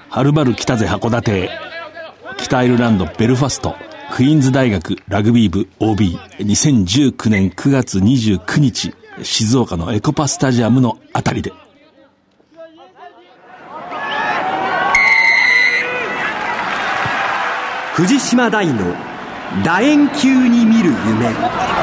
はるばる北ぜ函館へ。北アイルランドベルファストクイーンズ大学ラグビー部 OB2019 年9月29日静岡のエコパスタジアムのあたりで。 藤島大の楕円球に見る夢。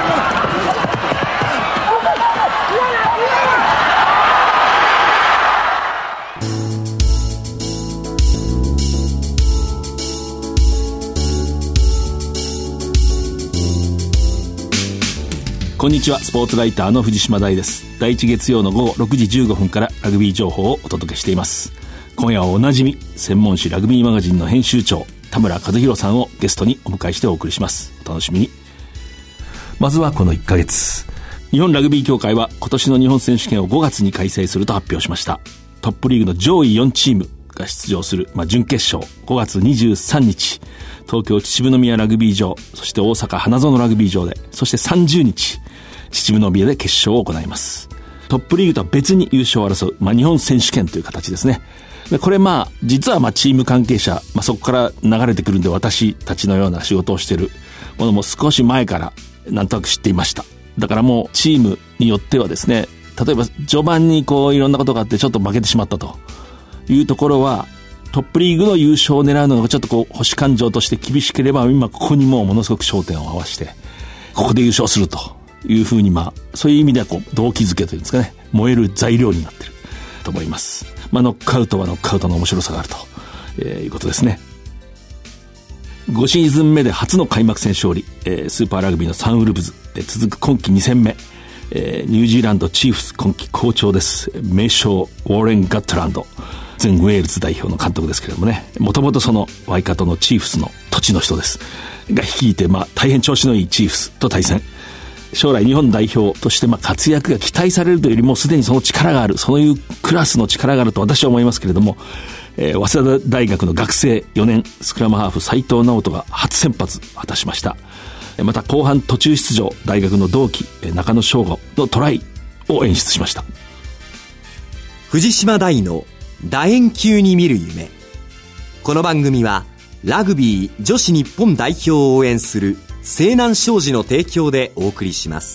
こんにちは、スポーツライターの藤島大です。第1月曜の午後6時15分からラグビー情報をお届けしています。今夜はおなじみ専門誌ラグビーマガジンの編集長田村和弘さんをゲストにお迎えしてお送りします。お楽しみに。まずはこの1ヶ月、日本ラグビー協会は今年の日本選手権を5月に開催すると発表しました。トップリーグの上位4チームが出場する、準決勝5月23日東京秩父宮ラグビー場、そして大阪花園ラグビー場で、そして30日秩父宮で決勝を行います。トップリーグとは別に優勝を争う、日本選手権という形ですね。でこれ実はチーム関係者、そこから流れてくるんで、私たちのような仕事をしているものも少し前からなんとなく知っていました。だからもうチームによってはですね、例えば序盤にいろんなことがあってちょっと負けてしまったというところは、トップリーグの優勝を狙うのがちょっと保守感情として厳しければ、今ここにもうものすごく焦点を合わせてここで優勝するというふうに、そういう意味では動機づけというんですかね、燃える材料になっていると思います。ノックアウトはノックアウトの面白さがあると、いうことですね。5シーズン目で初の開幕戦勝利、スーパーラグビーのサンウルブズ、続く今季2戦目、ニュージーランドチーフス今季好調です。名将ウォーレン・ガットランド、前ウェールズ代表の監督ですけれどもね、もともとそのワイカトのチーフスの土地の人ですが率いて、大変調子のいいチーフスと対戦。将来日本代表として活躍が期待されるというよりも、すでにその力がある、そういうクラスの力があると私は思いますけれども、早稲田大学の学生4年スクラムハーフ斉藤直人が初先発果たしました。また後半途中出場、大学の同期中野翔吾のトライを演出しました。 藤島大の楕円球に見る夢。この番組はラグビー女子日本代表を応援する西南商事の提供でお送りします。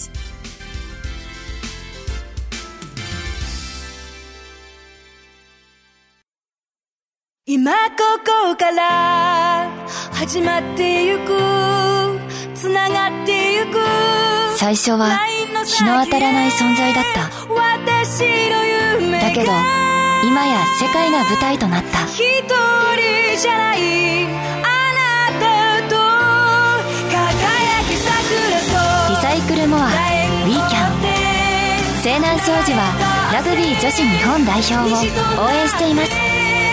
今ここから始まってゆく、つながってゆく。 最初は日の当たらない存在だった。 私の夢がだけど今や世界が舞台となった。 一人じゃないあなたと輝き桜とリサイクルモア We Can。 西南商事はラグビー女子日本代表を応援しています。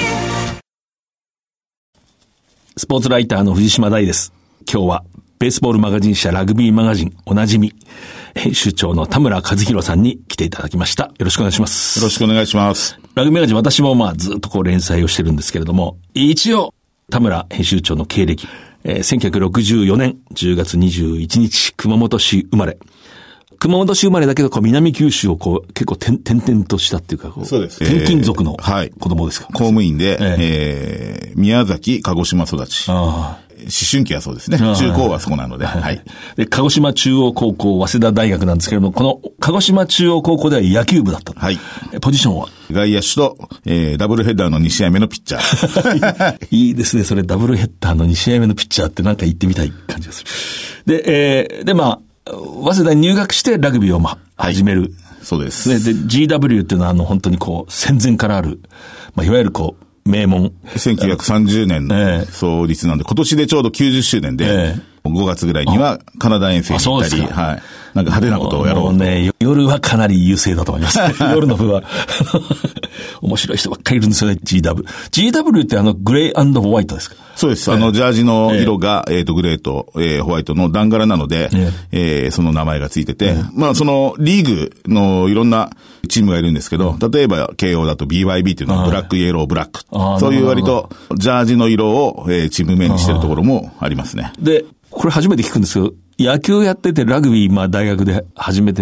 スポーツライターの藤島大です。今日はベースボールマガジン社ラグビーマガジンおなじみ編集長の田村和弘さんに来ていただきました。よろしくお願いします。 よろしくお願いします。 ラグビーマガジン、私もずっと連載をしてるんですけれども、一応田村編集長の経歴、1964年10月21日熊本市生まれ。熊本市生まれだけど南九州を結構転々としたっていうか、 そうです。 転勤族の子供ですか。 公務員で、宮崎鹿児島育ち。思春期はそうですね。中高はそこなので。はい。 で、鹿児島中央高校、早稲田大学なんですけれども、この鹿児島中央高校では野球部だった。 はい。 ポジションは外野手と、ダブルヘッダーの2試合目のピッチャー。 いいですね。それダブルヘッダーの2試合目のピッチャーって言ってみたい感じがする。で、早稲田に入学してラグビーを始める。はい、 そうです。 で、GW っていうのは本当に戦前からある、いわゆる名門。 1930年の創立なんで、今年でちょうど90周年で、5月ぐらいにはカナダ遠征に行ったり、はい。派手なことをやろうと。 もうね、夜はかなり優勢だと思います。夜の部は。面白い人ばっかりいるんですよね、GW。GW ってグレー&ホワイトですか？ そうです。ジャージの色が、グレーと、ホワイトの段柄なので、その名前がついてて、そのリーグのいろんなチームがいるんですけど、例えば慶応だと BYB っていうのはブラック、イエロー、ブラック。そういう割とジャージの色を、チーム名にしてるところもありますね。 で、これ初めて聞くんですけど、野球やっててラグビー、大学で始めて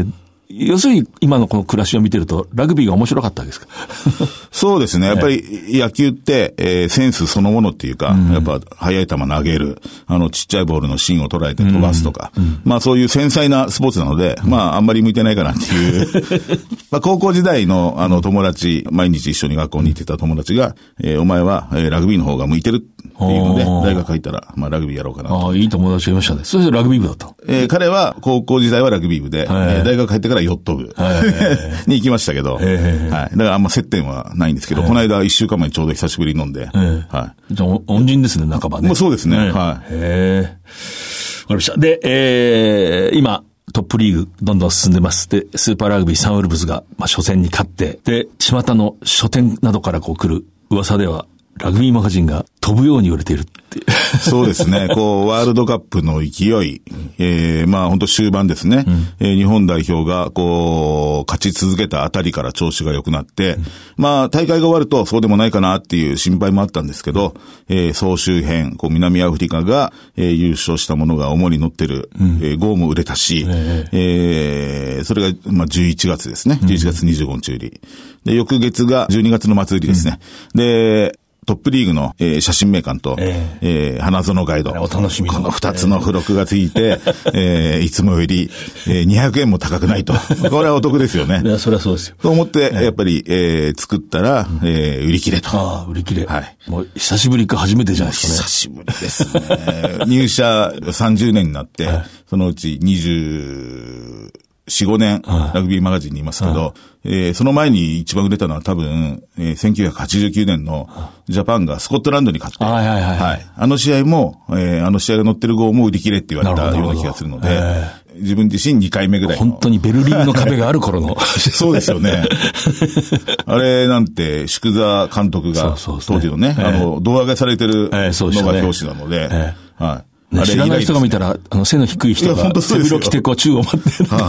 要するに今のこの暮らしを見てるとラグビーが面白かったわけですか？ そうですね。やっぱり野球って、センスそのものっていうか、やっぱ速い球投げる、ちっちゃいボールの芯を捉えて飛ばすとか、まあそういう繊細なスポーツなので、まああんまり向いてないかなっていう。まあ高校時代の友達、毎日一緒に学校に行ってた友達が、お前は、ラグビーの方が向いてるっていうので、大学入ったら、まあラグビーやろうかなと。 ああ、いい友達がいましたね。それでラグビー部だったの？ 彼は高校時代はラグビー部で、大学入ってからヨット部に行きましたけど、はい。だからあんま接点はないんですけど、この間1週間前にちょうど久しぶりに飲んで、はい。 じゃあ、恩人ですね、半ばね。 もうそうですね、はい。 わかりました。で、今、トップリーグどんどん進んでます。で、スーパーラグビーサンウルブズが、まあ、初戦に勝って、で、巷の書店などからこう来る噂では、ラグビーマガジンが飛ぶように言われているっていう。 そうですね。こう、ワールドカップの勢い、まあ本当終盤ですね。日本代表がこう、勝ち続けたあたりから調子が良くなって、まあ大会が終わるとそうでもないかなっていう心配もあったんですけど、総集編、こう南アフリカが、優勝したものが主に乗ってる、号も売れたし、それがまあ11月ですね。11月25日売り。で、翌月が12月の末売りですね。で、トップリーグの、写真名鑑と、花園ガイド。 お楽しみの。 この2つの付録がついて、いつもより、200円も高くないと。これはお得ですよね。 いや、それはそうですよ。 と思って、やっぱり、作ったら、売り切れと。 ああ、売り切れ。 はい。 もう、久しぶりか初めてじゃないですかね。 久しぶりですね。入社30年になって、そのうち24、5年、ラグビーマガジンにいますけど、その前に一番売れたのは多分、1989年のジャパンがスコットランドに勝って、はい。あの試合も、あの試合が載ってる号も売り切れって言われたような気がするので、自分自身2回目ぐらいの。 本当にベルリンの壁がある頃の。 そうですよね。あれなんて、宿座監督が、当時のね、胴上げされてるのが表紙なので、はい。 知らない人が見たら、背の低い人が背広着てこう宙を待ってる。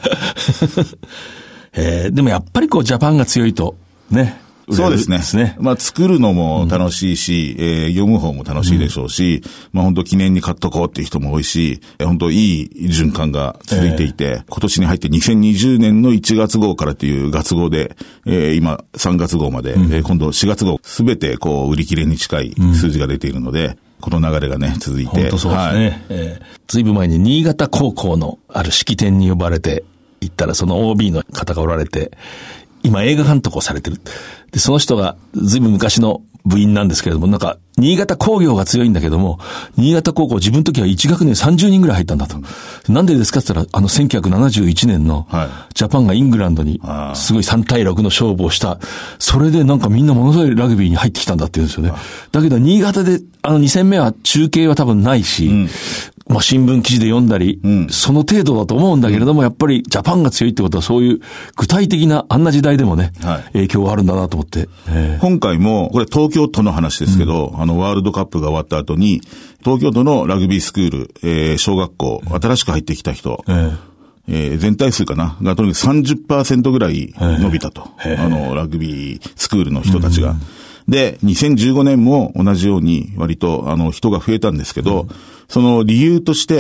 でもやっぱりこうジャパンが強いと、ね。 そうですね。まあ作るのも楽しいし、読む方も楽しいでしょうし、まあ本当記念に買っとこうっていう人も多いし、本当いい循環が続いていて、今年に入って2020年の1月号からっていう月号で、今3月号まで、今度4月号すべてこう売り切れに近い数字が出ているので、この流れがね、続いて。 本当そうですね。ずいぶん前に新潟高校のある式典に呼ばれて行ったら、その OB の方がおられて、今映画監督をされてる。で、その人がずいぶん昔の部員なんですけれども、なんか、新潟工業が強いんだけども、新潟高校自分の時は1学年30人ぐらい入ったんだと。なんでですかって言ったら、1971年の、ジャパンがイングランドに、すごい3対6の勝負をした。それでなんかみんなものすごいラグビーに入ってきたんだって言うんですよね。だけど、新潟で、2戦目は中継は多分ないし、まあ、新聞記事で読んだり、その程度だと思うんだけれども、やっぱりジャパンが強いってことはそういう具体的なあんな時代でもね、影響があるんだなと思って。 今回も、これ東京都の話ですけど、ワールドカップが終わった後に、東京都のラグビースクール、小学校、新しく入ってきた人、全体数かながとにかく 30% ぐらい伸びたと。ラグビースクールの人たちが。で、2015年も同じように割と人が増えたんですけど、その理由として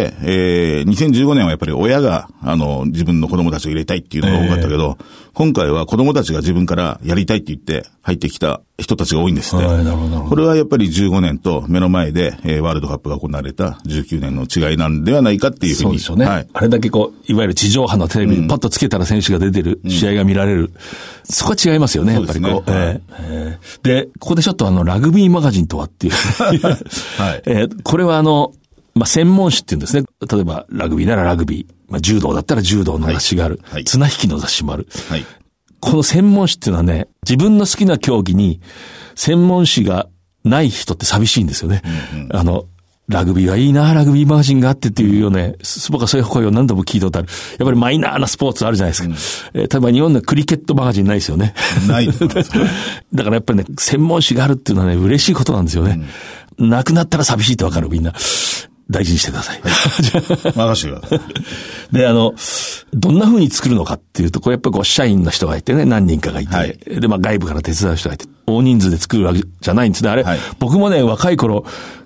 、2015年はやっぱり親が自分の子供たちを入れたいっていうのが多かったけど、今回は子供たちが自分からやりたいって言って入ってきた人たちが多いんですって。これはやっぱり15年と目の前で、ワールドカップが行われた19年の違いなんではないかっていうふうに。 そうですよね。はい、あれだけこう、いわゆる地上波のテレビにパッとつけたら選手が出てる、試合が見られる。そこは違いますよね、やっぱりこう。で、ここでちょっとラグビーマガジンとはっていう。これはまあ、専門誌っていうんですね。例えば、ラグビーならラグビー。まあ、柔道だったら柔道の雑誌がある。綱引きの雑誌もある。この専門誌っていうのはね、自分の好きな競技に専門誌がない人って寂しいんですよね。ラグビーはいいな、ラグビーマガジンがあってっていうよね、僕はそういう声を何度も聞いたことある。やっぱりマイナーなスポーツあるじゃないですか。例えば日本のクリケットマガジンないですよね。 ないと思います。 だからやっぱりね、専門誌があるっていうのはね、嬉しいことなんですよね。なくなったら寂しいってわかる、みんな。大事にしてください。 任せてください。 で、どんな風に作るのかっていうと、こうやっぱり社員の人がいてね、何人かがいて、で、まあ外部から手伝う人がいて、大人数で作るわけじゃないんですね。あれ、僕もね、若い頃、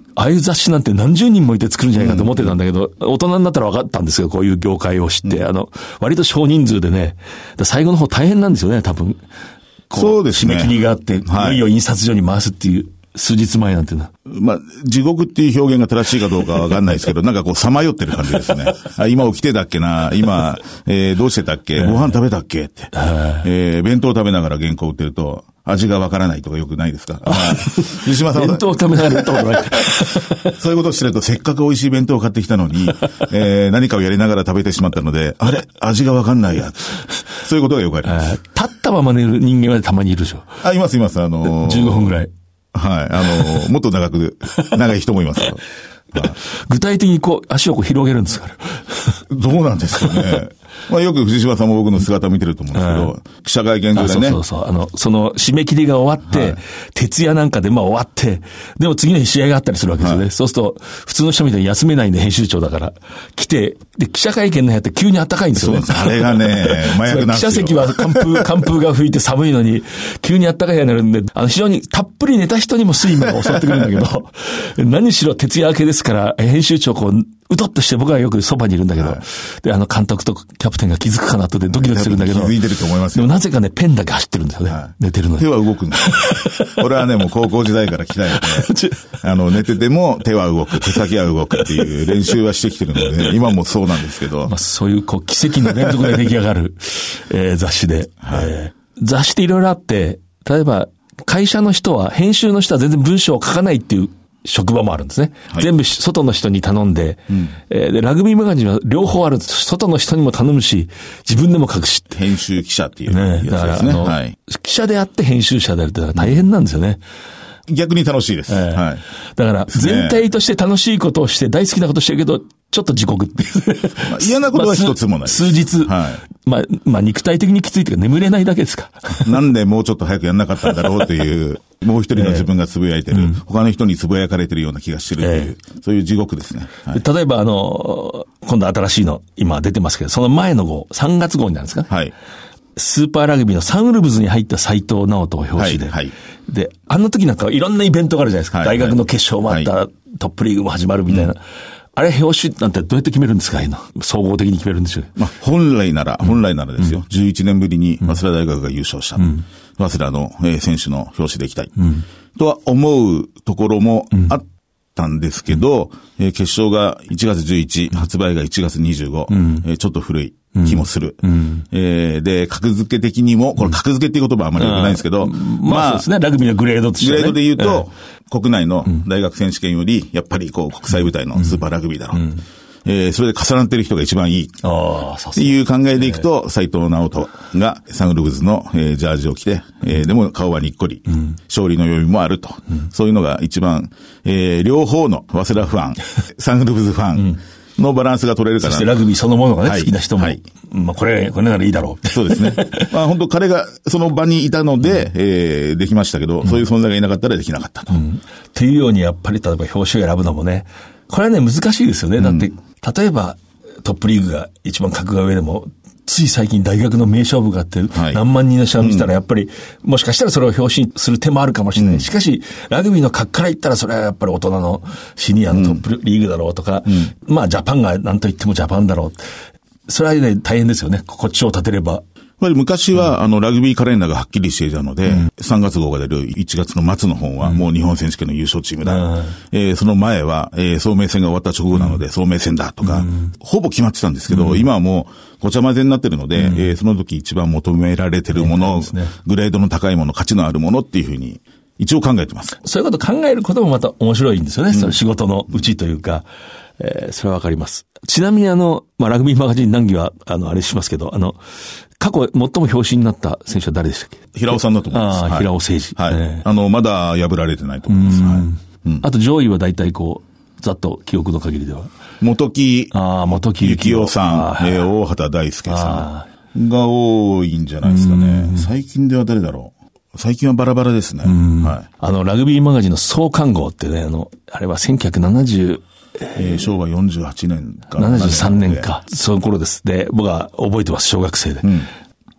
ああいう雑誌なんて何十人もいて作るんじゃないかと思ってたんだけど、大人になったら分かったんですよ、こういう業界を知って。割と少人数でね、最後の方大変なんですよね、多分。 そうですね。 締め切りがあって、いよいよ印刷所に回すっていう。数日前なんてな。 まあ、地獄っていう表現が正しいかどうかわかんないですけど、なんかこう、さまよってる感じですね。今起きてたっけな、今、どうしてたっけ、ご飯食べたっけって。弁当食べながら原稿売ってると、味がわからないとかよくないですか？藤島さんは。 弁当食べながら言ったことない。 そういうことをしてると、せっかく美味しい弁当を買ってきたのに、何かをやりながら食べてしまったので、あれ味がわかんないや。そういうことがよくあります。 立ったまま寝る人間はたまにいるでしょ。 いますいます。 15分ぐらい。 はい。もっと長い人もいますよ。 具体的にこう、足をこう広げるんですから。 どうなんですかね。まあよく藤島さんも僕の姿を見てると思うんですけど、記者会見場でね。 そう。その締め切りが終わって、徹夜なんかで終わって、でも次の日試合があったりするわけですよね。そうすると、普通の人みたいに休めないんで編集長だから、来て、で、記者会見の部屋って急に暖かいんですよね。 そうです。あれがね、麻薬なんですよ。 記者席は寒風が吹いて寒いのに、急に暖かい部屋になるんで、非常にたっぷり寝た人にも睡魔が襲ってくるんだけど、何しろ徹夜明けですから、編集長うとっとして僕はよくそばにいるんだけど、で、監督とキャプテンが気づくかなとでドキドキするんだけど、 気づいてると思いますよ。 でもなぜかね、ペンだけ走ってるんですよね。寝てるのに。 手は動くんですよ。俺はね、もう高校時代から鍛えて、寝てても手は動く、手先は動くっていう練習はしてきてるので、今もそうなんですけど。 まあ、そういう奇跡の連続で出来上がる、雑誌で、雑誌っていろいろあって、例えば会社の人は、編集の人は全然文章を書かないっていう職場もあるんですね。全部外の人に頼んで、で、ラグビーマガジンは両方あるんです。外の人にも頼むし、自分でも書くしって。 編集記者っていうやつですね。はい。 記者であって編集者であるって大変なんですよね。 逆に楽しいです。はい。 だから、全体として楽しいことをして、大好きなことしてるけど、ちょっと地獄っていう。 嫌なことは一つもない。 数日。まあ、肉体的にきついというか眠れないだけですか。 なんでもうちょっと早くやんなかったんだろうという、もう一人の自分がつぶやいてる、他の人につぶやかれてるような気がしてるという、そういう地獄ですね。 例えば今度新しいの、今出てますけど、その前の号、3月号になるんですかね。はい。スーパーラグビーのサンウルブズに入った斉藤直人を表紙で。はい。で、あの時なんかいろんなイベントがあるじゃないですか。大学の決勝もあった、トップリーグも始まるみたいな。あれ、表紙なんてどうやって決めるんですか？総合的に決めるんでしょう。 まあ、本来ならですよ。11年ぶりに早稲田大学が優勝した。早稲田の選手の表紙でいきたい。とは思うところもあったんですけど、決勝が1月11、発売が1月25、ちょっと古い気もする。で、格付け的にも、これ格付けっていう言葉はあまり良くないんですけど、 まあそうですね、ラグビーのグレードとしてね。 グレードで言うと、国内の大学選手権より、やっぱり国際舞台のスーパーラグビーだろう。それで重なってる人が一番いい。っていう考えでいくと、斉藤直人がサンウルブズのジャージを着て、でも顔はにっこり、勝利の余裕もあると。そういうのが一番、両方の早稲田ファン、サンウルブズファン、のバランスが取れるかな。 そしてラグビーそのものがね、好きな人も。まあこれならいいだろう。 そうですね。まあ本当彼がその場にいたので、できましたけど、そういう存在がいなかったらできなかったと。 っていうようにやっぱり例えば表紙を選ぶのもね、これはね難しいですよね。だって、例えばトップリーグが一番格が上でも、つい最近大学の名勝負があって何万人の人が見たらやっぱりもしかしたらそれを表紙にする手もあるかもしれない。しかしラグビーの格から言ったらそれはやっぱり大人のシニアのトップリーグだろうとか、まあジャパンが何と言ってもジャパンだろう。それはね大変ですよね。こっちを立てれば。 やっぱり昔は、ラグビーカレンダーがはっきりしていたので、3月号が出る1月の末の本は、もう日本選手権の優勝チームだ。その前は、早明戦が終わった直後なので、早明戦だとか、ほぼ決まってたんですけど、今はもう、ごちゃ混ぜになってるので、その時一番求められてるもの、グレードの高いもの、価値のあるものっていうふうに、一応考えてます。 そういうこと考えることもまた面白いんですよね。その仕事のうちというか、それはわかります。ちなみにまあ、ラグビーマガジン談義は、あれしますけど、過去最も表紙になった選手は誰でしたっけ？ 平尾さんだと思います。 平尾誠二。 はい。まだ破られてないと思います。 あと上位は大体ざっと記憶の限りでは。 元木幸雄さん、大畑大輔さんが多いんじゃないですかね。最近では誰だろう。最近はバラバラですね。はい。 ラグビーマガジンの創刊号ってね、あれは1970、 昭和48年か 73年か、その頃です。で、僕は覚えてます、小学生で。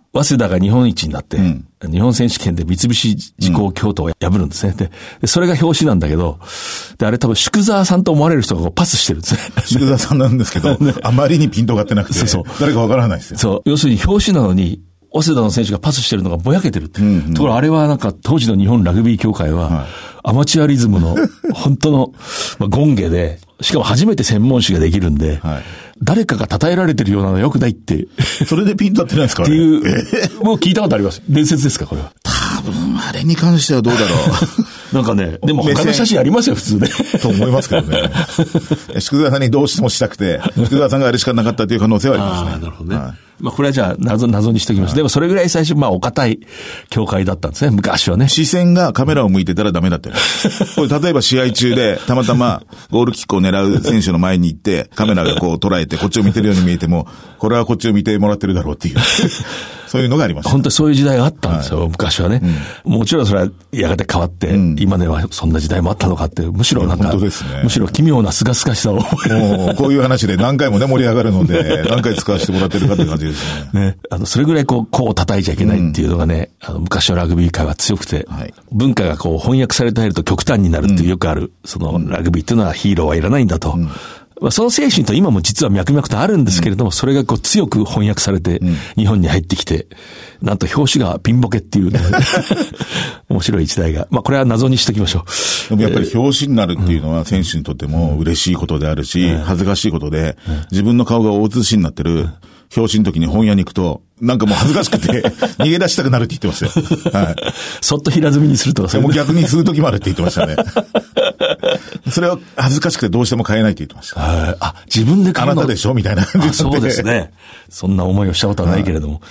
早稲田が日本一になって、日本選手権で三菱自動京都を破るんですね。で、それが表紙なんだけど、で、あれ多分宿沢さんと思われる人がこうパスしてるんですね。 宿沢さんなんですけど、ね、あまりにピントが合ってなくて、誰かわからないですよ。 そう。要するに表紙なのに、早稲田の選手がパスしてるのがぼやけてるって。ところあれはなんか当時の日本ラグビー協会は、アマチュアリズムの本当の権下で、しかも初めて専門誌ができるんで、誰かが称えられてるようなのは良くないって。 それでピンと合ってないですかね。 っていう、もう聞いたことあります。伝説ですか、これは。 多分、あれに関してはどうだろう。なんかね、でも他の写真ありますよ、普通で。 と思いますけどね。宿沢さんにどうしてもしたくて、宿沢さんがあれしかなかったという可能性はありますね。 なるほどね。まあこれはじゃあ謎にしときましょう。でもそれぐらい最初、まあお堅い協会だったんですね、昔はね。 視線がカメラを向いてたらダメだったよ。これ例えば試合中で、たまたまゴールキックを狙う選手の前に行って、カメラがこう捉えて、こっちを見てるように見えても、これはこっちを見てもらってるだろうっていう。そういうのがありました。 本当にそういう時代があったんですよ、昔はね。もちろんそれはやがて変わって、今ではそんな時代もあったのかって、むしろなんか、 本当ですね、 むしろ奇妙な清々しさを。もうこういう話で何回もね、盛り上がるので、何回使わせてもらってるかっていう感じですね。 ね。それぐらいこう叩いちゃいけないっていうのがね、昔のラグビー界は強くて、文化がこう翻訳されて入ると極端になるっていうよくある、そのラグビーっていうのはヒーローはいらないんだと。その精神と今も実は脈々とあるんですけれども、それがこう強く翻訳されて、日本に入ってきて、なんと表紙がピンボケっていうね、面白い時代が。まあこれは謎にしときましょう。でもやっぱり表紙になるっていうのは選手にとっても嬉しいことであるし、恥ずかしいことで、自分の顔が大写しになってる表紙の時に本屋に行くと、なんかもう恥ずかしくて逃げ出したくなるって言ってましたよ。はい。 そっと平積みにするとか。 もう逆にする時もあるって言ってましたね。それは恥ずかしくてどうしても買えないって言ってました。 あ、自分で買えるのあなたでしょみたいな感じで。 そうですね。そんな思いをしたことはないけれども。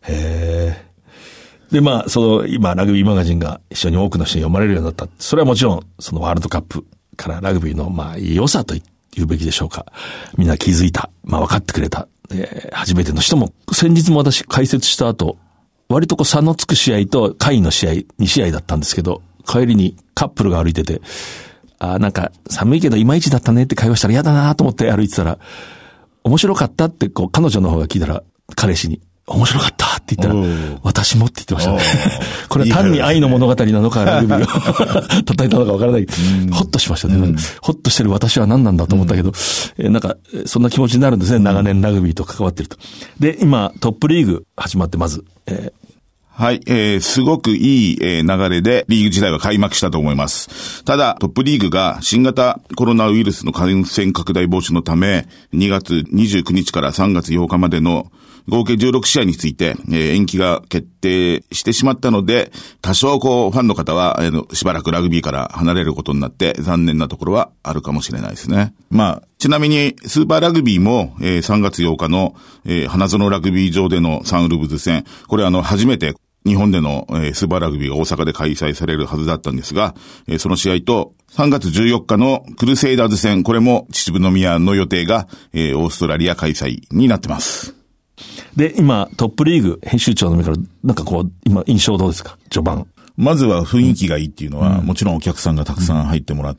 で、まあ、今、ラグビーマガジンが非常に多くの人に読まれるようになった。それはもちろん、そのワールドカップからラグビーの、まあ、良さと言うべきでしょうか。みんな気づいた。まあ、分かってくれた。初めての人も、先日も私解説した後、割と差のつく試合と下位の試合、2試合だったんですけど、帰りにカップルが歩いてて、なんか寒いけどいまいちだったねって会話したら嫌だなと思って歩いてたら、面白かったって彼女の方が聞いたら、彼氏に、面白かったって言ったら、私もって言ってましたね。これは単に愛の物語なのか、ラグビーを叩いたのかわからない。ほっとしましたね。ほっとしてる私は何なんだと思ったけど、なんか、そんな気持ちになるんですね。長年ラグビーと関わってると。で、今、トップリーグ始まってまず、 はい、すごくいい、流れでリーグ自体は開幕したと思います。ただ、トップリーグが新型コロナウイルスの感染拡大防止のため、2月29日から3月8日までの合計16試合について、延期が決定してしまったので、多少ファンの方は、しばらくラグビーから離れることになって残念なところはあるかもしれないですね。まあ、ちなみにスーパーラグビーも、3月8日の、花園ラグビー場でのサンウルブズ戦、これ初めて日本での、スーパーラグビーが大阪で開催されるはずだったんですが、その試合と3月14日のクルセイダーズ戦、これも秩父宮の予定が、オーストラリア開催になってます。 で、今、トップリーグ編集長の目から、なんか今、印象どうですか？序盤。 まずは雰囲気がいいっていうのは、もちろんお客さんがたくさん入ってもらって、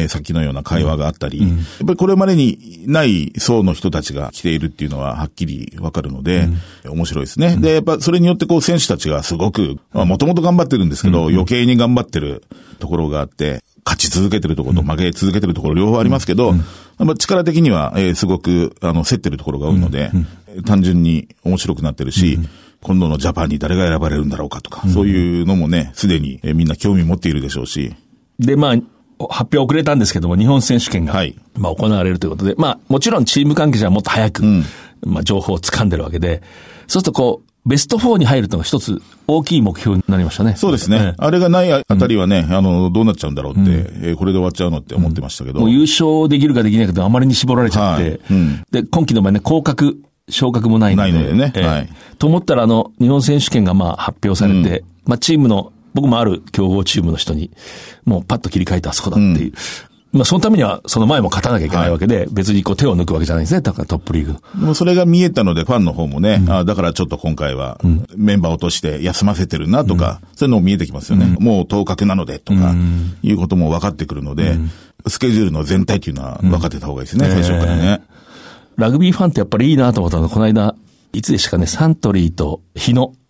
さっきのような会話があったり、やっぱりこれまでにない層の人たちが来ているっていうのははっきりわかるので、面白いですね。で、やっぱそれによって選手たちがすごく、もともと頑張ってるんですけど、余計に頑張ってるところがあって、勝ち続けてるところと負け続けてるところ両方ありますけど、力的には、すごく、競ってるところが多いので、単純に面白くなってるし、今度のジャパンに誰が選ばれるんだろうかとか、そういうのもね、すでにみんな興味持っているでしょうし。 で、まあ、発表遅れたんですけども、日本選手権が、まあ、行われるということで、まあ、もちろんチーム関係者はもっと早く、まあ、情報を掴んでるわけで、そうするとベスト4に入るというのが一つ大きい目標になりましたね。 そうですね。あれがないあたりはね、どうなっちゃうんだろうって、これで終わっちゃうのって思ってましたけど。 もう優勝できるかできないかとあまりに絞られちゃって、で、今期の場合ね、昇格もないので。 ないのでね。 と思ったら日本選手権がまあ発表されて、まあチームの、僕もある強豪チームの人に、もうパッと切り替えてあそこだっていう。まあそのためにはその前も勝たなきゃいけないわけで、別に手を抜くわけじゃないんですね。だからトップリーグ。 でもそれが見えたのでファンの方もね、だからちょっと今回はメンバー落として休ませてるなとか、そういうのも見えてきますよね。もう当確なのでとか、いうことも分かってくるので、スケジュールの全体っていうのは分かってた方がいいですね、最初からね。 ラグビーファンってやっぱりいいなと思ったのこの間、いつでしたかね、サントリーと日野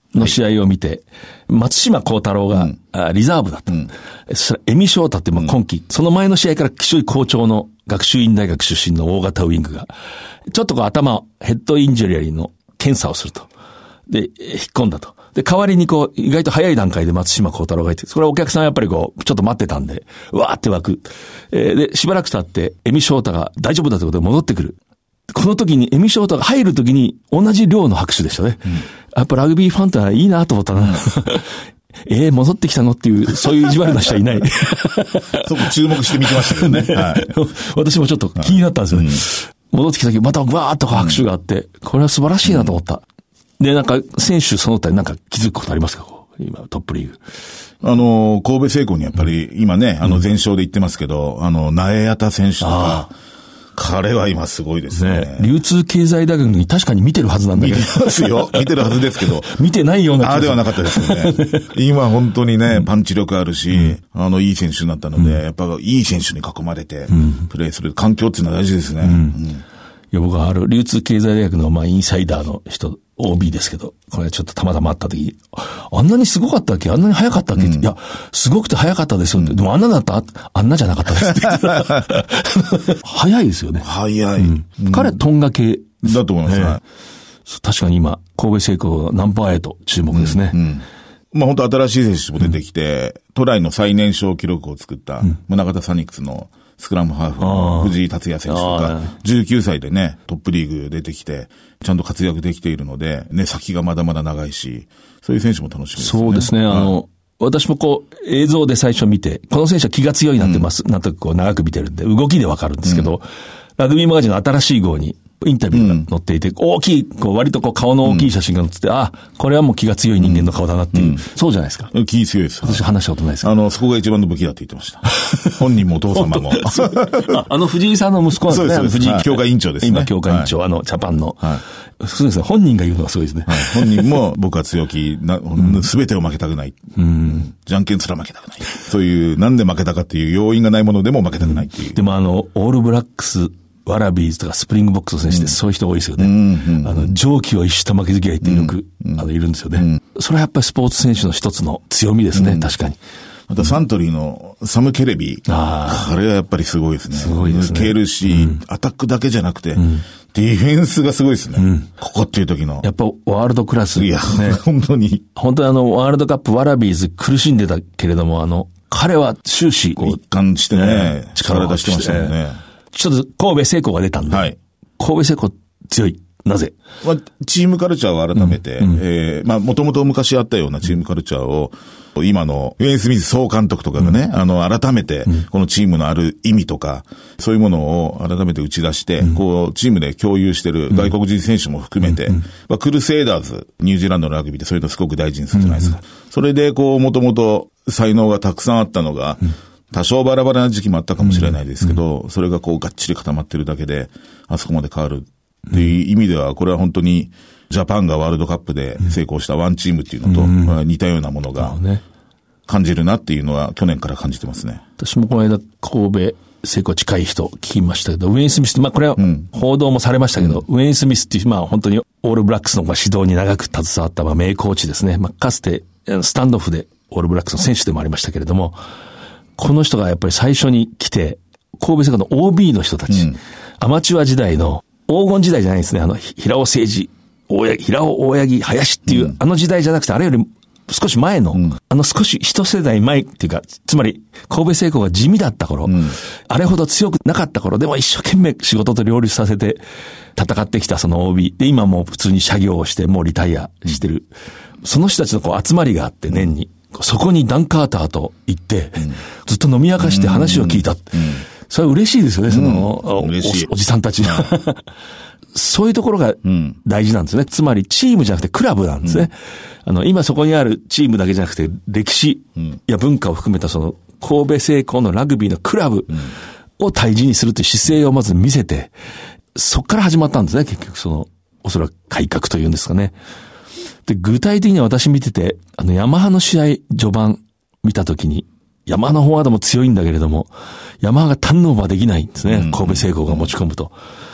の試合を見て、松島幸太郎が、リザーブだった。そしたら、江見翔太って今季、その前の試合から非常に好調の学習院大学出身の大型ウィングが、ちょっとヘッドインジュリアリーの検査をすると。で、引っ込んだと。で、代わりに意外と早い段階で松島幸太郎がいて、それはお客さんやっぱりちょっと待ってたんで、うわーって湧く。で、しばらく経って、江見翔太が大丈夫だということで戻ってくる。この時に、江見翔太が入る時に同じ量の拍手でしたね。やっぱラグビーファンってのはいいなと思ったな。戻ってきたのっていう、そういう意地悪な人はいない。 そこ注目して見てましたけどね。はい、 私もちょっと気になったんですよね。戻ってきた時、またわーっと拍手があって、これは素晴らしいなと思った。で、選手その他に気づくことありますか？今、トップリーグ。 神戸製鋼にやっぱり、今ね、前哨で言ってますけど、苗谷田選手とか、彼は今すごいですね。 流通経済大学に確かに見てるはずなんだけど。 見てますよ。見てるはずですけど。 見てないような気がする。 ではなかったですよね。今本当にね、パンチ力あるし、いい選手になったので、やっぱいい選手に囲まれて、プレーする環境っていうのは大事ですね。 いや、僕は流通経済大学のインサイダーの人、OB ですけど、これちょっとたまたま会った時に、あんなにすごかったっけ？あんなに早かったっけ？いや、すごくて早かったですよって。でもあんなだったあんなじゃなかったですって言って早いですよね。 早い。 彼はトンガ系。 だと思いますね。 確かに今、神戸製鋼ナンバー8注目ですね。 本当新しい選手も出てきて、トライの最年少記録を作った、宗像サニックスのスクラムハーフの藤井達也選手とか、19歳でね、トップリーグ出てきて、ちゃんと活躍できているので、ね、先がまだまだ長いし、そういう選手も楽しみですね。 そうですね。私も映像で最初見て、この選手は気が強いなってます。なんとなく長く見てるんで、動きでわかるんですけど、ラグビーマガジンの新しい号に、インタビューが載っていて、大きい、割と顔の大きい写真が載ってて、これはもう気が強い人間の顔だなっていう。そうじゃないですか。 気強いです。 私話したことないですそこが一番の武器だって言ってました。本人もお父様も。 藤井さんの息子なんですね。 藤井強化委員長ですね。 今強化委員長、ジャパンの。そうですね。本人が言うのがすごいですね。 本人も僕は強気、すべてを負けたくない。じゃんけんすら負けたくない。そういう、なんで負けたかっていう要因がないものでも負けたくないっていう。 でもオールブラックス、ワラビーズとかスプリングボックスの選手ってそういう人多いですよね。上気を逸した負けず嫌いってよく、いるんですよね。それはやっぱりスポーツ選手の一つの強みですね、確かに。 またサントリーのサム・ケレビ。あれはやっぱりすごいですね。 すごいですね。 抜けるし、アタックだけじゃなくて、ディフェンスがすごいですね。ここっていう時の。 やっぱワールドクラス。 いや、本当に。 本当にワールドカップワラビーズ苦しんでたけれども、彼は終始。 一貫してね、力出してましたもんね。 ちょっと神戸製鋼が出たんで。神戸製鋼強い。なぜ？ チームカルチャーを改めて、もともと昔あったようなチームカルチャーを、今のウェイン・スミス総監督とかがね、改めて、このチームのある意味とか、そういうものを改めて打ち出して、チームで共有してる外国人選手も含めて、クルセイダーズ、ニュージーランドのラグビーってそういうのすごく大事にするじゃないですか。それで、もともと才能がたくさんあったのが、多少バラバラな時期もあったかもしれないですけど、それががっちり固まってるだけで、あそこまで変わるっていう意味では、これは本当に、ジャパンがワールドカップで成功したワンチームっていうのと、似たようなものが感じるなっていうのは去年から感じてますね。 私もこの間、神戸成功近い人聞きましたけど、ウェイン・スミスって、これは報道もされましたけど、ウェイン・スミスっていう、本当にオールブラックスの指導に長く携わった名コーチですね。かつてスタンドオフでオールブラックスの選手でもありましたけれども、この人がやっぱり最初に来て、神戸製鋼の OB の人たち、アマチュア時代の黄金時代じゃないですね。平尾誠二、平尾大八木、林っていう、時代じゃなくて、あれより少し前の、少し一世代前っていうか、つまり、神戸製鋼が地味だった頃、あれほど強くなかった頃、でも一生懸命仕事と両立させて戦ってきたその OB。で、今もう普通に社業をして、もうリタイアしてる。その人たちの集まりがあって、年に。そこにダン・カーターと行って、ずっと飲み明かして話を聞いた。それは嬉しいですよね、おじさんたち。そういうところが大事なんですね。つまりチームじゃなくてクラブなんですね。今そこにあるチームだけじゃなくて歴史や文化を含めたその神戸製鋼のラグビーのクラブを大事にするという姿勢をまず見せて、そこから始まったんですね、結局おそらく改革というんですかね。で、具体的には私見てて、ヤマハの試合序盤見たときに、ヤマハのフォワードも強いんだけれども、ヤマハがターンオーバーできないんですね。神戸製鋼が持ち込むと。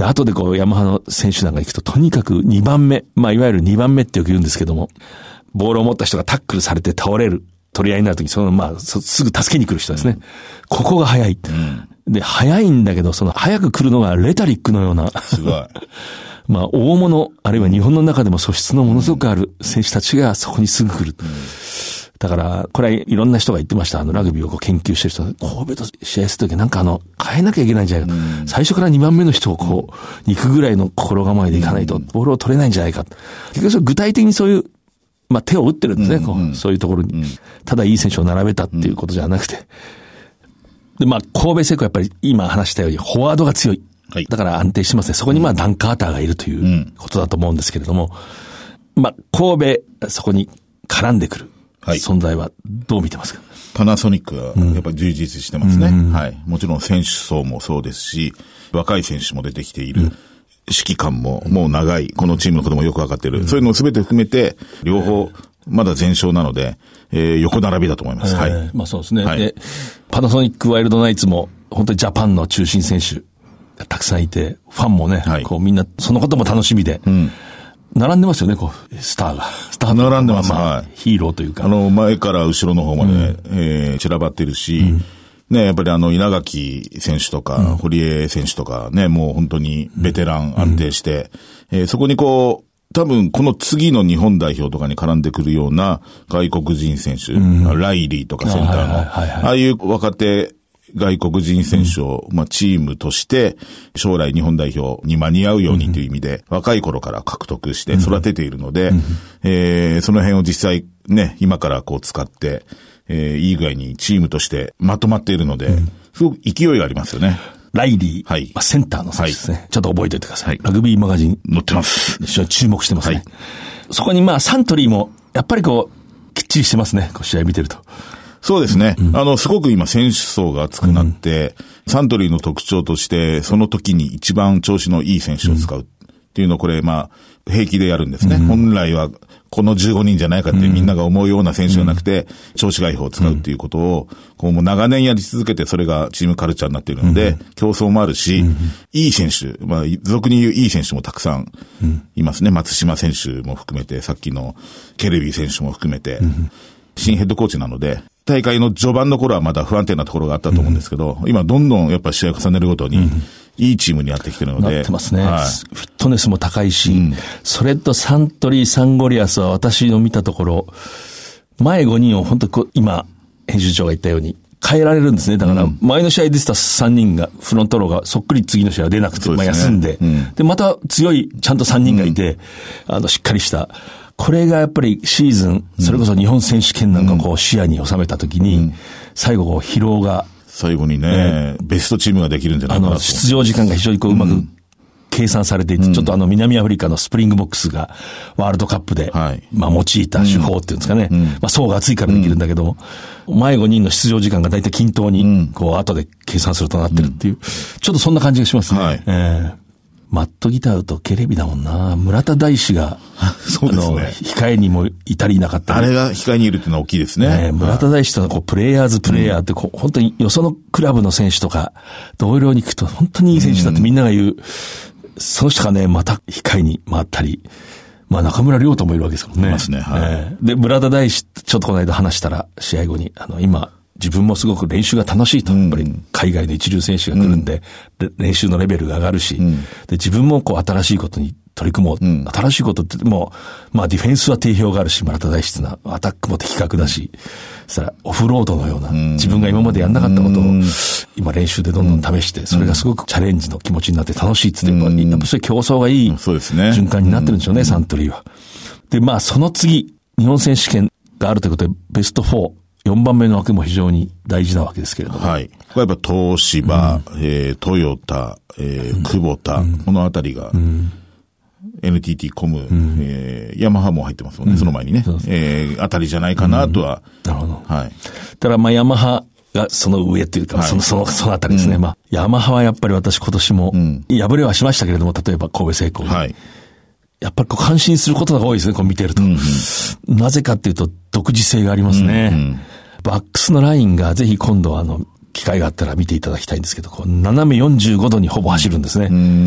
で、後でヤマハの選手なんか行くと、とにかく2番目、いわゆる2番目ってよく言うんですけども、ボールを持った人がタックルされて倒れる、取り合いになるときに、すぐ助けに来る人ですね。ここが早い。で、早いんだけど、早く来るのがレタリックのような。 すごい。 大物、あるいは日本の中でも素質のものすごくある選手たちがそこにすぐ来る。だから、これはいろんな人が言ってました。ラグビーを研究してる人、神戸と試合するとき変えなきゃいけないんじゃないか。最初から2番目の人を行くぐらいの心構えでいかないと、ボールを取れないんじゃないか。結局具体的にそういう、手を打ってるんですね、そういうところに。ただいい選手を並べたっていうことじゃなくて。で、神戸製鋼やっぱり今話したように、フォワードが強い。 はい、 だから安定してますね。そこにダン・カーターがいるということだと思うんですけれども、神戸、そこに絡んでくる存在はどう見てますか？ パナソニックはやっぱり充実してますね。はい。もちろん選手層もそうですし、若い選手も出てきている。指揮官ももう長い、このチームのこともよくわかってる。そういうのを全て含めて、両方まだ全勝なので、横並びだと思います。はい。 そうですね。はい、で、パナソニックワイルドナイツも本当にジャパンの中心選手がたくさんいて、ファンもね、みんなそのことも楽しみで、並んでますよね、スターが。 並んでます。 ヒーローというか。 前から後ろの方まで、散らばってるし、ね、やっぱり稲垣選手とか、堀江選手とかね、もう本当にベテラン安定して、そこに多分この次の日本代表とかに絡んでくるような外国人選手、ライリーとかセンターの、ああいう若手外国人選手を、チームとして将来日本代表に間に合うようにという意味で、若い頃から獲得して育てているので、その辺を実際ね、今から使って、いい具合にチームとしてまとまっているので、すごく勢いがありますよね。 ライリー、センターの選手ですね。ちょっと覚えておいてください。ラグビーマガジン載ってます。 一緒に注目してますね。そこにサントリーもやっぱりきっちりしてますね。試合見てると。 そうですね。すごく今選手層が厚くなって、サントリーの特徴として、その時に一番調子のいい選手を使うっていうのをこれ、平気でやるんですね。本来はこの15人じゃないかってみんなが思うような選手じゃなくて、調子がいい方を使うっていうことを、もう長年やり続けて、それがチームカルチャーになっているので、競争もあるし、いい選手、俗に言ういい選手もたくさんいますね。松島選手も含めて、さっきのケレビ選手も含めて、新ヘッドコーチなので、大会の序盤の頃はまだ不安定なところがあったと思うんですけど、今どんどんやっぱり試合を重ねるごとに、いいチームになってきてるので。 なってますね。フィットネスも高いし、それとサントリーサンゴリアスは私の見たところ、前5人を本当今、編集長が言ったように変えられるんですね。だから、前の試合でした3人が、フロントローがそっくり次の試合は出なくて、休んで、で、また強い、ちゃんと3人がいて、しっかりした。これがやっぱりシーズン、それこそ日本選手権なんか視野に収めたときに、最後疲労が、 最後にね、ベストチームができるんじゃないかなと。 出場時間が非常にうまく計算されていて、ちょっと南アフリカのスプリングボックスがワールドカップで、用いた手法っていうんですかね。層が厚いからできるんだけども、前5人の出場時間が大体均等に、後で計算するとなってるっていう、ちょっとそんな感じがしますね。マットギターとケレビだもんな。村田大志が、 そうですね。 控えにもいたりいなかったり。 あれが控えにいるっていうのは大きいですね。 村田大志とのプレイヤーって、本当によそのクラブの選手とか、同僚に行くと本当にいい選手だってみんなが言う、その人がね、また控えに回ったり、中村亮ともいるわけですからね。いますね。で、村田大志、ちょっとこの間話したら、試合後に、今、自分もすごく練習が楽しいと。やっぱり海外の一流選手が来るんで、練習のレベルが上がるし、で、自分も新しいことに取り組もう。新しいことってもう、ディフェンスは定評があるし、村田大志ってのはアタックも的確だし、そしたらオフロードのような、自分が今までやんなかったことを、今練習でどんどん試して、それがすごくチャレンジの気持ちになって楽しいって言って、やっぱそういう競争がいい循環になってるんでしょうね、サントリーは。で、その次、日本選手権があるということで、ベスト4。4番目の枠も非常に大事なわけですけれども。 はい。これやっぱ東芝、トヨタ、久保田、このあたりが、NTT コム、ヤマハも入ってますもんね、その前にね。あたりじゃないかなとは。 なるほど。 はい。 だからヤマハがその上というか、そのあたりですね。ヤマハはやっぱり私今年も、敗れはしましたけれども、例えば神戸製鋼。はい。やっぱり感心することが多いですね、見てると。なぜかっていうと、独自性がありますね。バックスのラインがぜひ今度機会があったら見ていただきたいんですけど、斜め45度にほぼ走るんですね。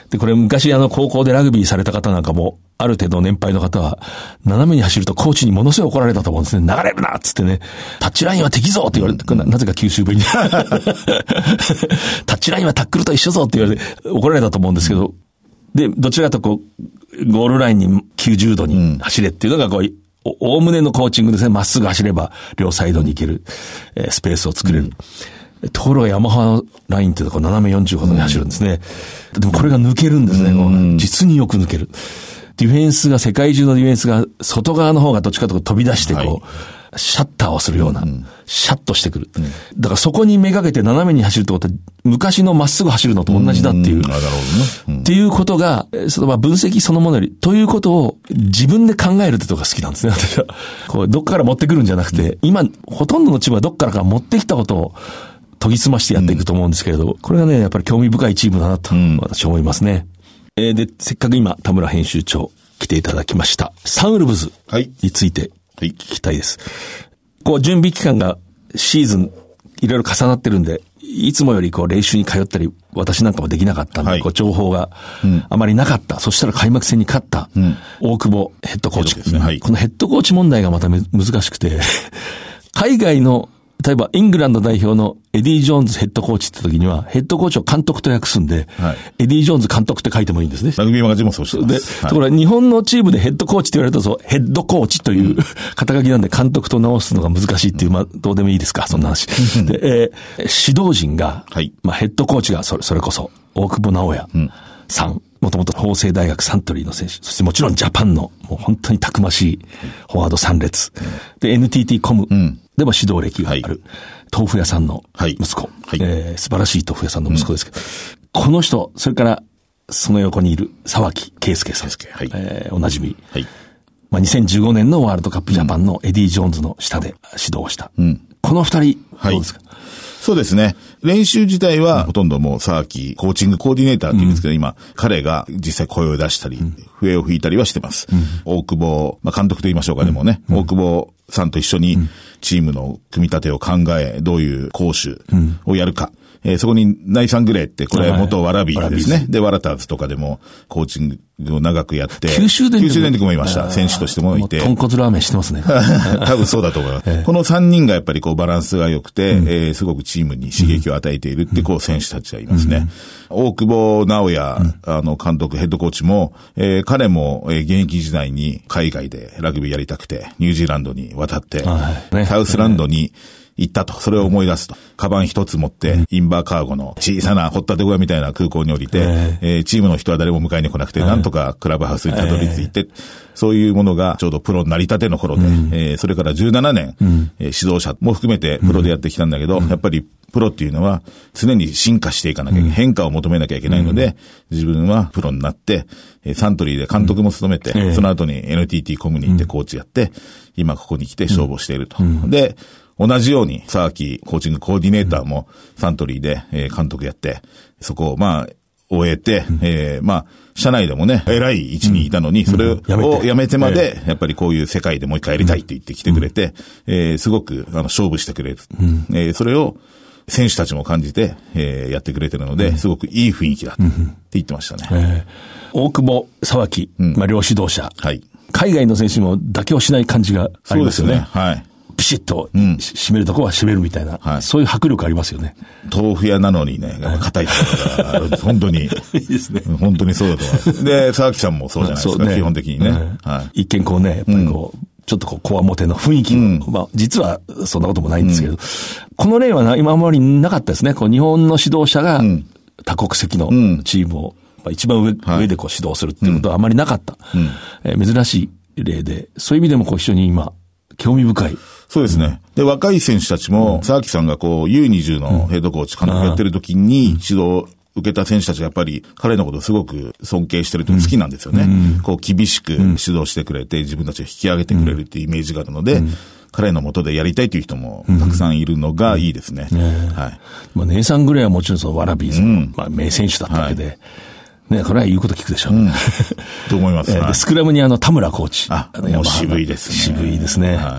で、これ昔高校でラグビーされた方なんかも、ある程度年配の方は、斜めに走るとコーチにものすごい怒られたと思うんですね。流れるなっつってね、タッチラインは敵ぞって言われて、なぜか九州弁に。タッチラインはタックルと一緒ぞって言われて怒られたと思うんですけど、で、どちらかとゴールラインに90度に走れっていうのがおおむねのコーチングですね。まっすぐ走れば両サイドに行ける、スペースを作れる。ところがヤマハのラインっていうのは斜め45度に走るんですね。でもこれが抜けるんですね。実によく抜ける。ディフェンスが、世界中のディフェンスが外側の方がどっちかというと飛び出してシャッターをするような、シャッとしてくる。だからそこにめがけて斜めに走るってことは、昔のまっすぐ走るのと同じだっていう。っていうことが、分析そのものより、ということを自分で考えるってとこが好きなんですね、私は。どっから持ってくるんじゃなくて、今、ほとんどのチームはどっから持ってきたことを研ぎ澄ましてやっていくと思うんですけれど、これがね、やっぱり興味深いチームだなと、私は思いますね。で、せっかく今、田村編集長来ていただきました。サンウルブズについて聞きたいです。準備期間がシーズンいろいろ重なってるんで、いつもより練習に通ったり、私なんかもできなかったんで、情報があまりなかった。そしたら開幕戦に勝った、大久保ヘッドコーチ。このヘッドコーチ問題がまた難しくて、海外の例えばイングランド代表のエディ・ジョーンズヘッドコーチって時にはヘッドコーチを監督と訳すんで、エディ・ジョーンズ監督って書いてもいいんですね。 ラグビーマガジンもそうしてます。 で、ところが日本のチームでヘッドコーチって言われるとヘッドコーチという肩書きなんで監督と直すのが難しいっていう、どうでもいいですか、そんな話。で、指導陣が、ヘッドコーチがそれこそ大久保直也さん、もともと法政大学サントリーの選手、そしてもちろんジャパンのもう本当にたくましいフォワード3列。で、NTT コムでも指導歴がある。豆腐屋さんの息子。素晴らしい豆腐屋さんの息子ですけど。この人、それからその横にいる沢木圭介さん。おなじみ。2015年のワールドカップジャパンのエディ・ジョーンズの下で指導をした。この二人、どうですか？ そうですね。練習自体はほとんどもう沢木コーチングコーディネーターって言うんですけど、今、彼が実際声を出したり、笛を吹いたりはしてます。大久保、監督と言いましょうか、でもね、大久保さんと一緒にチームの組み立てを考え、どういう攻守をやるか。そこにナイサングレーって、これ元ワラビーですね。で、ワラターズとかでもコーチングを長くやって。 九州電力もいました。選手としてもいて。 豚骨ラーメンしてますね。 多分そうだと思います。この3人がやっぱりバランスが良くて、すごくチームに刺激を与えているって選手たちがいますね。大久保直也、監督、ヘッドコーチも、彼も現役時代に海外でラグビーやりたくて、ニュージーランドに渡って、サウスランドに行ったと。それを思い出すと。カバン一つ持って、インバーカーゴの小さな掘ったて小屋みたいな空港に降りて、チームの人は誰も迎えに来なくて、なんとかクラブハウスにたどり着いて、そういうものがちょうどプロになり立ての頃で、それから17年、指導者も含めてプロでやってきたんだけど、やっぱりプロっていうのは常に進化していかなきゃいけない。変化を求めなきゃいけないので、自分はプロになって、サントリーで監督も務めて、その後に NTT コムに行ってコーチやって、今ここに来て勝負をしていると。で、同じように、沢木コーチングコーディネーターもサントリーで監督やって、そこを終えて、社内でもね、偉い位置にいたのに、それを辞めてまで、やっぱりこういう世界でもう一回やりたいって言ってきてくれて、すごく勝負してくれる。それを選手たちも感じて、やってくれてるので、すごくいい雰囲気だって言ってましたね。 大久保、沢木、両指導者。海外の選手も妥協しない感じがありますよね。ピシッと締めるとこは締めるみたいな、そういう迫力ありますよね。 豆腐屋なのにね、硬いところがある。本当に。いいですね。本当にそうだと思います。で、沢木ちゃんもそうじゃないですか、基本的にね。 一見やっぱりちょっとこわもての雰囲気も、実はそんなこともないんですけど、この例は今までなかったですね。日本の指導者が多国籍のチームを一番上で指導するっていうことはあまりなかった。珍しい例で、そういう意味でも一緒に今、興味深い。 そうですね。で、若い選手たちも、沢木さんがU20 のヘッドコーチ、監督やってる時に指導を受けた選手たちがやっぱり彼のことをすごく尊敬してると好きなんですよね。厳しく指導してくれて自分たちを引き上げてくれるっていうイメージがあるので、彼の下でやりたいという人もたくさんいるのがいいですね。 ネイサン・グレーはもちろんワラビーズの名選手だったわけで、これは言うこと聞くでしょう。 と思います。 スクラムに田村コーチ。 もう渋いですね。 渋いですね。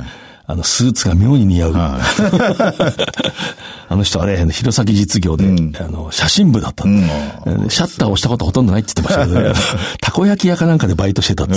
スーツが妙に似合う。あの人はね、弘前実業で、写真部だったんで、シャッターを押したことほとんどないって言ってましたけどね。たこ焼き屋かなんかでバイトしてたんです。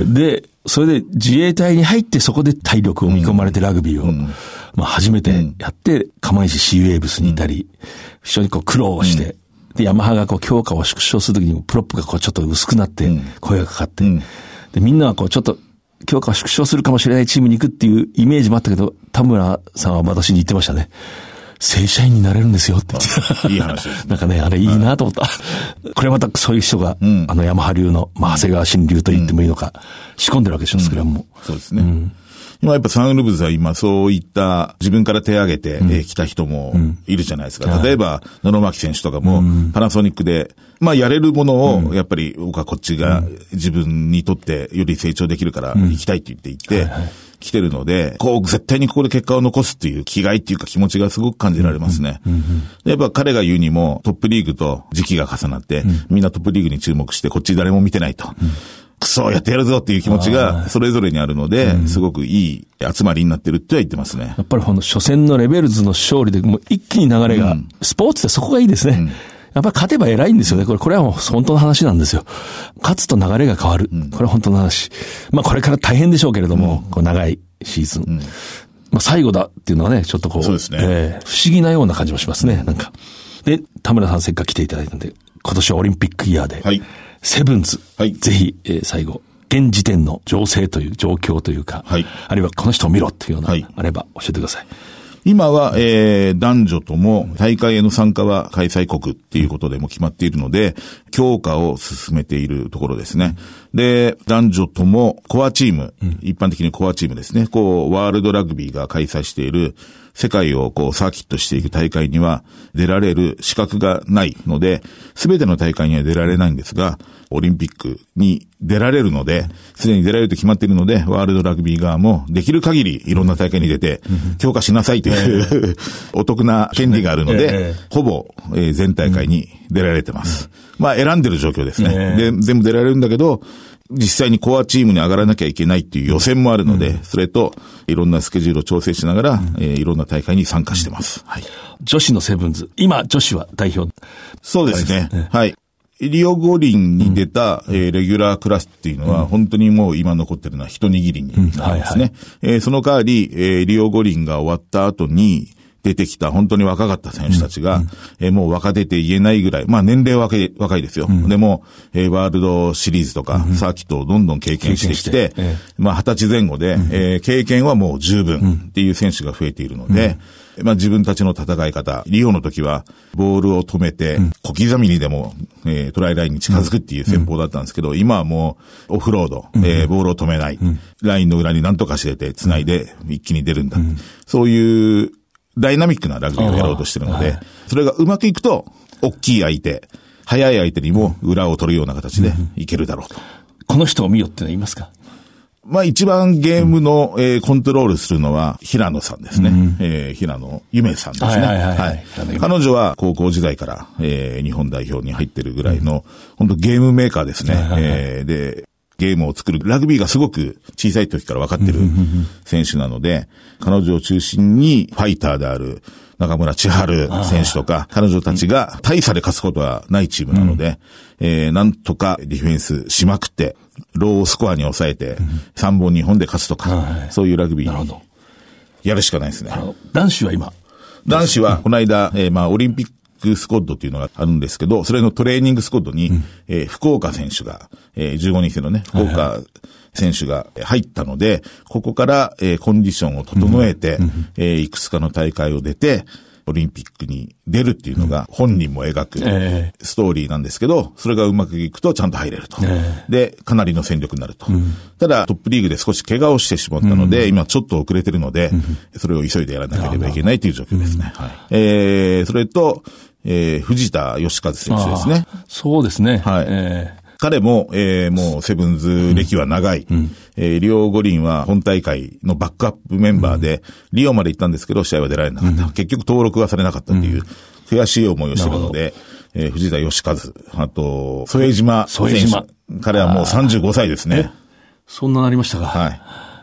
で、それで自衛隊に入ってそこで体力を見込まれてラグビーを、初めてやって、釜石シーウェーブスにいたり、非常に苦労をして、で、ヤマハが強化を縮小するときにプロップがちょっと薄くなって、声がかかって、で、みんなはちょっと、強化を縮小するかもしれないチームに行くっていうイメージもあったけど、田村さんは私に言ってましたね。正社員になれるんですよって言って。 いい話ですね。 なんかね、あれいいなと思った。これまたそういう人が、ヤマハ流の、長谷川新流と言ってもいいのか、仕込んでるわけでしょ、スクラムも。 そうですね。今やっぱサンウルブズは今そういった自分から手を挙げて来た人もいるじゃないですか。例えば、野々巻選手とかもパナソニックで、やれるものをやっぱり僕はこっちが自分にとってより成長できるから行きたいって言って来てるので、絶対にここで結果を残すっていう気概っていうか気持ちがすごく感じられますね。やっぱ彼が言うにもトップリーグと時期が重なって、みんなトップリーグに注目してこっち誰も見てないと。クソやってやるぞっていう気持ちがそれぞれにあるので、すごくいい集まりになってるっては言ってますね。 やっぱり初戦のレベルズの勝利でもう一気に流れが、スポーツってそこがいいですね。やっぱり勝てば偉いんですよね。これはもう本当の話なんですよ。勝つと流れが変わる。これは本当の話。これから大変でしょうけれども、長いシーズン。最後だっていうのはね、ちょっとそうですね。 不思議なような感じもしますね。なんか。で、田村さんせっかく来ていただいたんで、今年はオリンピックイヤーで。セブンズ、ぜひ、最後、現時点の情勢という状況というか、あるいはこの人を見ろっていうような、あれば教えてください。 今は、男女とも大会への参加は開催国っていうことでも決まっているので、強化を進めているところですね。で、男女ともコアチーム、一般的にコアチームですね。ワールドラグビーが開催している世界をサーキットしていく大会には出られる資格がないので、すべての大会には出られないんですが、オリンピックに出られるので、すでに出られると決まっているので、ワールドラグビー側もできる限りいろんな大会に出て、強化しなさいというお得な権利があるので、ほぼ全大会に出られてます。選んでる状況ですね。で、全部出られるんだけど、実際にコアチームに上がらなきゃいけないっていう予選もあるので、それといろんなスケジュールを調整しながら、いろんな大会に参加してます。 女子のセブンズ。今、女子は代表。 そうですね。リオ五輪に出た、レギュラークラスっていうのは、本当にもう今残ってるのは一握りになりますね。その代わり、リオ五輪が終わった後に、出てきた本当に若かった選手たちが、もう若手って言えないぐらい、年齢は若いですよ。でも、ワールドシリーズとか、サーキットをどんどん経験してきて、20歳前後で、経験はもう十分っていう選手が増えているので、自分たちの戦い方、リオの時は、ボールを止めて、小刻みにでも、トライラインに近づくっていう戦法だったんですけど、今はもう、オフロード、ボールを止めない、ラインの裏に何とかしてて、繋いで一気に出るんだ。そういう、ダイナミックなラグビーをやろうとしてるので、それがうまくいくと、大きい相手、速い相手にも裏を取るような形でいけるだろうと。 この人を見よってのは言いますか？ 一番ゲームの、コントロールするのは平野さんですね。平野夢さんですね。彼女は高校時代から、日本代表に入ってるぐらいの、本当ゲームメーカーですね。で、ゲームを作る。ラグビーがすごく小さい時から分かってる選手なので、彼女を中心にファイターである中村千春選手とか、彼女たちが大差で勝つことはないチームなので、なんとかディフェンスしまくって、ロースコアに抑えて、3本2本で勝つとか、そういうラグビーにやるしかないですね。 男子は今？ 男子はこの間、オリンピックスコッドっていうのがあるんですけど、それのトレーニングスコッドに、福岡選手が、15人制のね、福岡選手が入ったので、ここから、コンディションを整えて、いくつかの大会を出て、オリンピックに出るっていうのが本人も描くストーリーなんですけど、それがうまくいくとちゃんと入れると。で、かなりの戦力になると。ただトップリーグで少し怪我をしてしまったので、今ちょっと遅れてるので、それを急いでやらなければいけないという状況ですね。それと、藤田義和選手ですね。 そうですね。 彼も、もうセブンズ歴は長い。リオ五輪は本大会のバックアップメンバーで、リオまで行ったんですけど、試合は出られなかった。結局登録はされなかったっていう、悔しい思いをしているので、藤田義和、あと、副島選手。彼はもう35歳ですね。 そんななりましたか。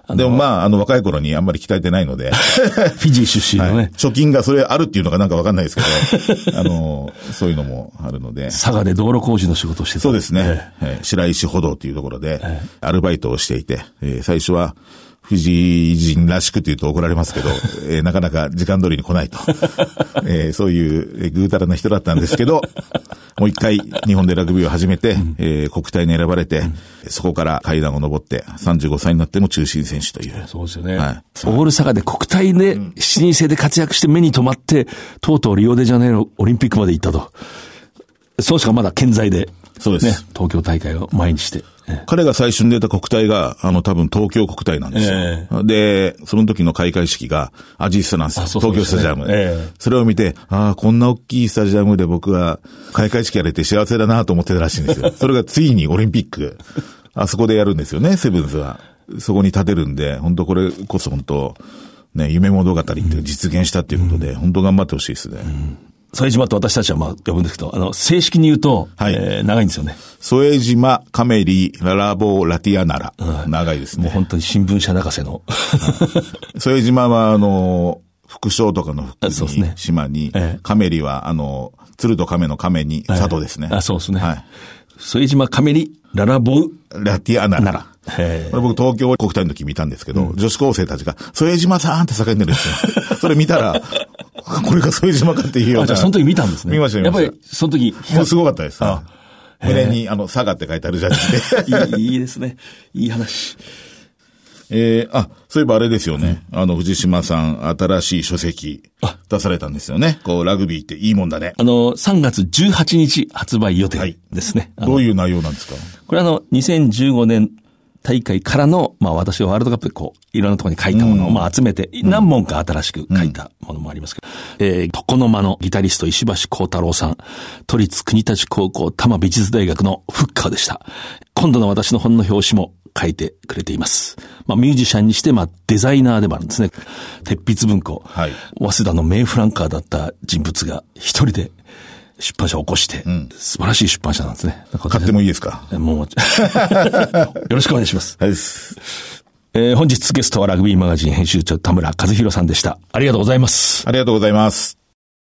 でも若い頃にあんまり鍛えてないので。 フィジー出身のね、はい。 貯金がそれあるっていうのかなんかわかんないですけど、そういうのもあるので。 佐賀で道路工事の仕事をしてた。 そうですね。白石歩道というところで、アルバイトをしていて、最初は、富士人らしくと言うと怒られますけど、なかなか時間通りに来ないと。そういうぐうたらな人だったんですけど、もう一回日本でラグビーを始めて、国体に選ばれて、そこから階段を上って35歳になっても中心選手という。 そうですよね。はい、オール佐賀で国体で7人制で活躍して目に留まって、とうとうリオデジャネイロオリンピックまで行ったと。そうしかまだ健在で。 そうです。 ね、東京大会を前にして。 彼が最初に出た国体が、多分東京国体なんですよ。で、その時の開会式がアジスタなんですよ。東京スタジアム。それを見て、こんな大きいスタジアムで僕は開会式やれて幸せだなと思ってたらしいんですよ。それがついにオリンピック、あそこでやるんですよね、セブンズは。そこに立てるんで、本当これこそ本当、ね、夢物語って実現したっていうことで、本当頑張ってほしいですね。 副島と私たちは呼ぶんですけど、正式に言うと、はい、長いんですよね。 副島、カメリ、ララボ、ラティアナラ。長いですね。 もう本当に新聞社泣かせの。 副島は、副将とかの副に、島に、カメリは、鶴と亀の亀に、佐藤ですね。 そうですね。はい。副島、カメリ、ララボ、 ラティアナラ。これ僕東京国体の時見たんですけど、女子高生たちが、副島さんって叫んでるんですよ。それ見たら、これが副島かっていうような。 じゃあその時見たんですね。 見ました。 やっぱりその時。 もうすごかったです。胸に佐賀って書いてあるじゃん。 いいですね。いい話。 そういえばあれですよね。藤島さん、新しい書籍出されたんですよね。ラグビーっていいもんだね。 3月18日発売予定ですね。 どういう内容なんですか？ これ2015年大会からの、私はワールドカップでいろんなところに書いたものを集めて、何本か新しく書いたものもありますけど、床の間のギタリスト石橋幸太郎さん、都立国立高校多摩美術大学のフッカーでした。今度の私の本の表紙も書いてくれています。ミュージシャンにして、デザイナーでもあるんですね。鉄筆文庫、はい、早稲田の名フランカーだった人物が一人で出版社を起こして、素晴らしい出版社なんですね。 買ってもいいですか？ もう、よろしくお願いします。 はい。 本日ゲストはラグビーマガジン編集長田村和弘さんでした。ありがとうございます。 ありがとうございます。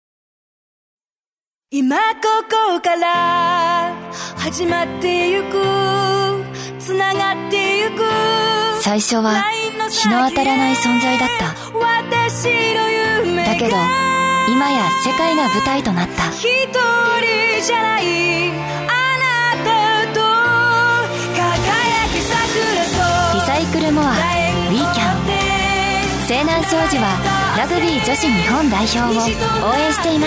今ここから始まってゆく、つながってゆく。 最初は日の当たらない存在だった。 私の夢がだけど今や世界が舞台となった。 一人じゃないあなたと輝き桜そう。 リサイクルモアウィーキャン。西南商事はラグビー女子日本代表を応援しています。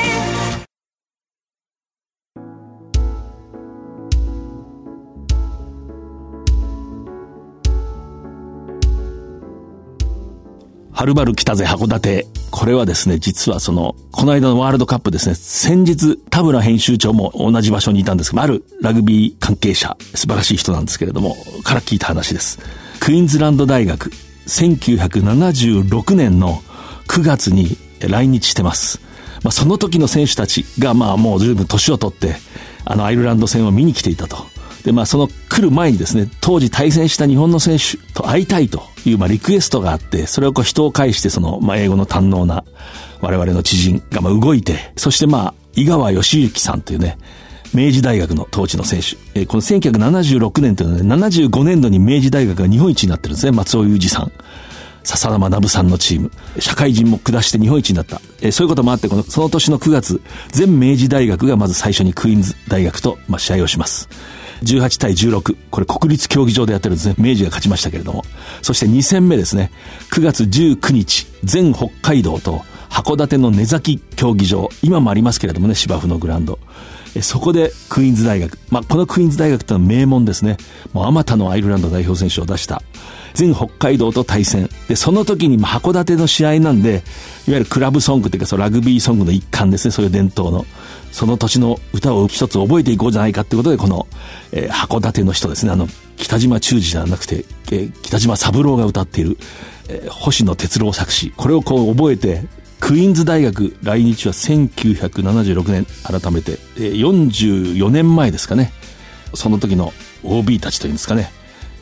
はるばる来たぜ函館。これはですね、実はこの間のワールドカップですね、先日田村編集長も同じ場所にいたんですが、あるラグビー関係者、素晴らしい人なんですけれども、から聞いた話です。クイーンズランド大学、1976年の9月に来日してます。その時の選手たちがもう十分年を取って、アイルランド戦を見に来ていたと。で、その来る前にですね、当時対戦した日本の選手と会いたいという、リクエストがあって、それを人を介して、英語の堪能な我々の知人が動いて、そして井川義行さんというね、明治大学の当時の選手。この1976年というのはね、75年度に明治大学が日本一になってるんですね。松尾裕二さん。笹田学さんのチーム。社会人も下して日本一になった。そういうこともあって、その年の9月、全明治大学がまず最初にクイーンズ大学と、試合をします。18対16。これ国立競技場でやってるんですね。明治が勝ちましたけれども。そして2戦目ですね。9月19日、全北海道と函館の根崎競技場。今もありますけれどもね、芝生のグラウンド。そこでクイーンズ大学。このクイーンズ大学というのは名門ですね。もうあまたのアイルランド代表選手を出した。全北海道と対戦。で、その時に函館の試合なんで、いわゆるクラブソングというか、ラグビーソングの一環ですね。そういう伝統の。その年の歌を一つ覚えていこうじゃないかということで、この、函館の人ですね。北島忠治じゃなくて、北島三郎が歌っている、星野哲郎作詞。これを覚えて、クイーンズ大学来日は1976年、改めて、44年前ですかね。その時の OB たちというんですかね。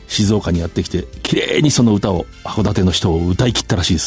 静岡にやってきて、綺麗にその歌を、函館の人を歌い切ったらしいです。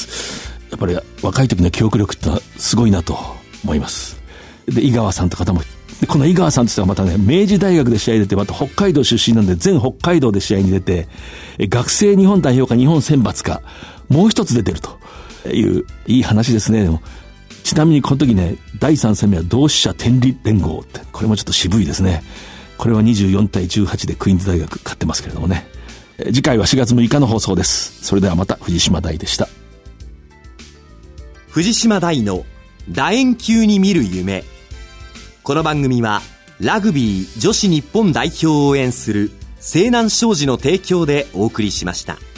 やっぱり若い時の記憶力ってのはすごいなと思います。で、井川さんと方も、でこの井川さんとしてはまたね、明治大学で試合に出て、また北海道出身なんで、全北海道で試合に出て、学生日本代表か日本選抜か、もう一つ出てるという、いい話ですね。でもちなみにこの時ね、第3戦目は同志社天理連合って、これもちょっと渋いですね。これは24対18でクイーンズ大学勝ってますけれどもね。次回は4月6日の放送です。それではまた、藤島大でした。 藤島大の楕円球に見る夢。この番組はラグビー女子日本代表を応援する西南商事の提供でお送りしました。